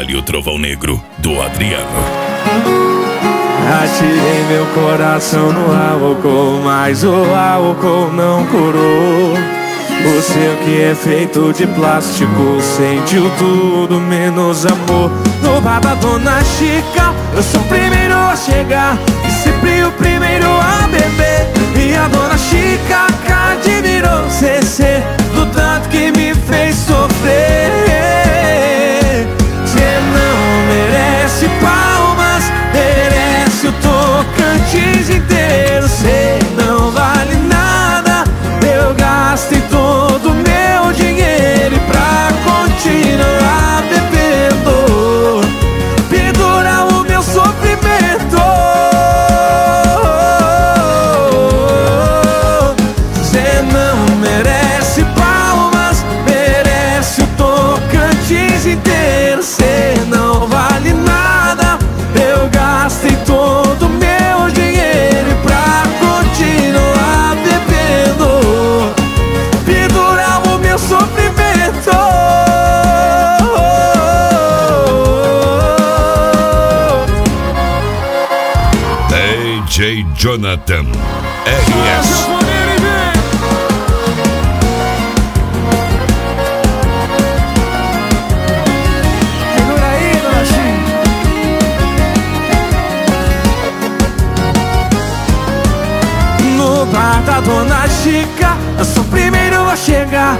e o Trovão Negro, do Adriano. Atirei meu coração no álcool, mas o álcool não curou. O seu que é feito de plástico sentiu tudo menos amor. No bar da Dona Chica, eu sou o primeiro a chegar e sempre o primeiro a beber. E a Dona Chica admirou CC do tanto que me fez sofrer. Cê não merece palmas, merece o Tocantins inteiro. Cê não vale nada, eu gastei todo o meu dinheiro e pra continuar bebendo pendura o meu sofrimento. Cê não merece palmas, merece o Tocantins inteiro. Cê não vale nada, eu gastei todo o meu dinheiro e pra continuar bebendo pendurar o meu sofrimento. DJ Jonathan RS. Segura aí, Dona Chica. No bar da Dona Chica, eu sou o primeiro a chegar